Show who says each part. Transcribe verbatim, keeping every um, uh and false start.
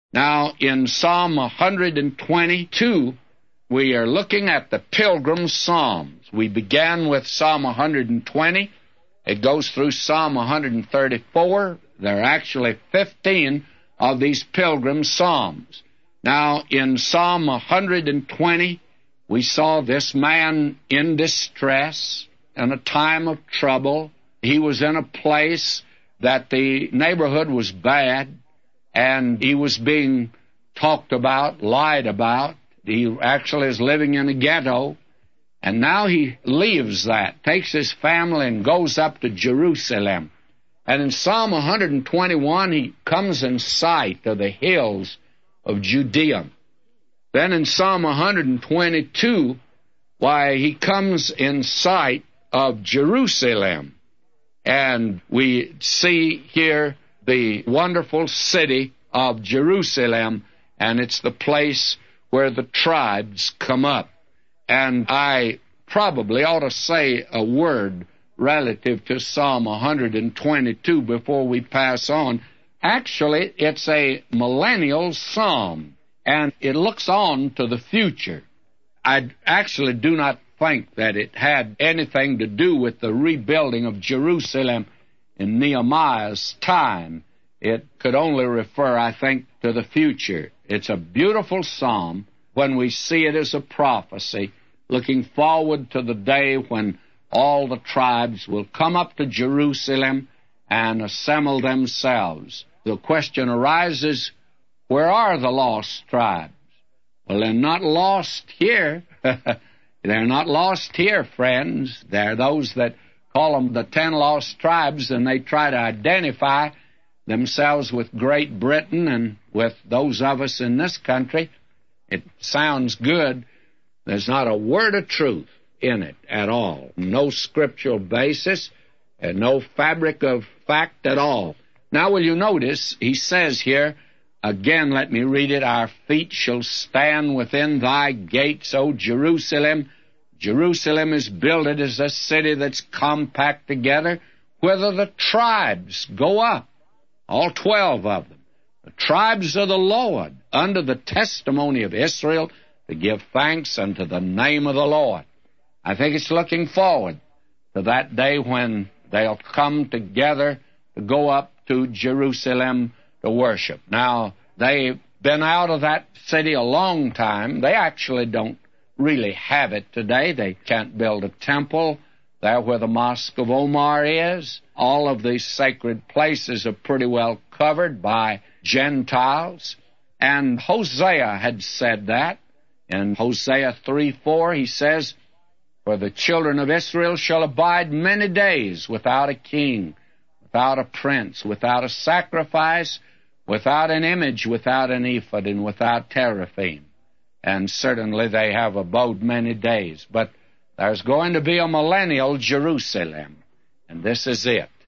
Speaker 1: Now, in Psalm one hundred twenty-two, we are looking at the Pilgrim's Psalms. We began with Psalm one hundred twenty. It goes through Psalm one hundred thirty-four. There are actually fifteen of these Pilgrim's Psalms. Now, in Psalm one hundred twenty, we saw this man in distress, in a time of trouble. He was in a place that the neighborhood was bad, and he was being talked about, lied about. He actually is living in a ghetto, and now he leaves that, takes his family and goes up to Jerusalem. And in Psalm one hundred twenty-one, he comes in sight of the hills of Judea. Then in Psalm one hundred twenty-two, why, he comes in sight of Jerusalem. And we see here the wonderful city of Jerusalem, and it's the place where the tribes come up. And I probably ought to say a word relative to Psalm one hundred twenty-two before we pass on. Actually, it's a millennial psalm, and it looks on to the future. I actually do not think that it had anything to do with the rebuilding of Jerusalem in Nehemiah's time. It could only refer, I think, to the future. It's a beautiful psalm when we see it as a prophecy, looking forward to the day when all the tribes will come up to Jerusalem and assemble themselves. The question arises, where are the lost tribes? Well, they're not lost here. They're not lost here, friends. They're those that call them the ten lost tribes, and they try to identify themselves with Great Britain and with those of us in this country. It sounds good. There's not a word of truth in it at all. No scriptural basis, and no fabric of fact at all. Now, will you notice, he says here, again, let me read it, our feet shall stand within thy gates, O Jerusalem. Jerusalem is builded as a city that's compact together, whither the tribes go up, all twelve of them. The tribes of the Lord, under the testimony of Israel, to give thanks unto the name of the Lord. I think it's looking forward to that day when they'll come together to go up to Jerusalem to worship. Now, they've been out of that city a long time. They actually don't really have it today. They can't build a temple there where the Mosque of Omar is. All of these sacred places are pretty well covered by Gentiles. And Hosea had said that. In Hosea three four, he says, for the children of Israel shall abide many days without a king, without a prince, without a sacrifice, without an image, without an ephod, and without teraphim. And certainly they have abode many days. But there's going to be a millennial Jerusalem, and this is it.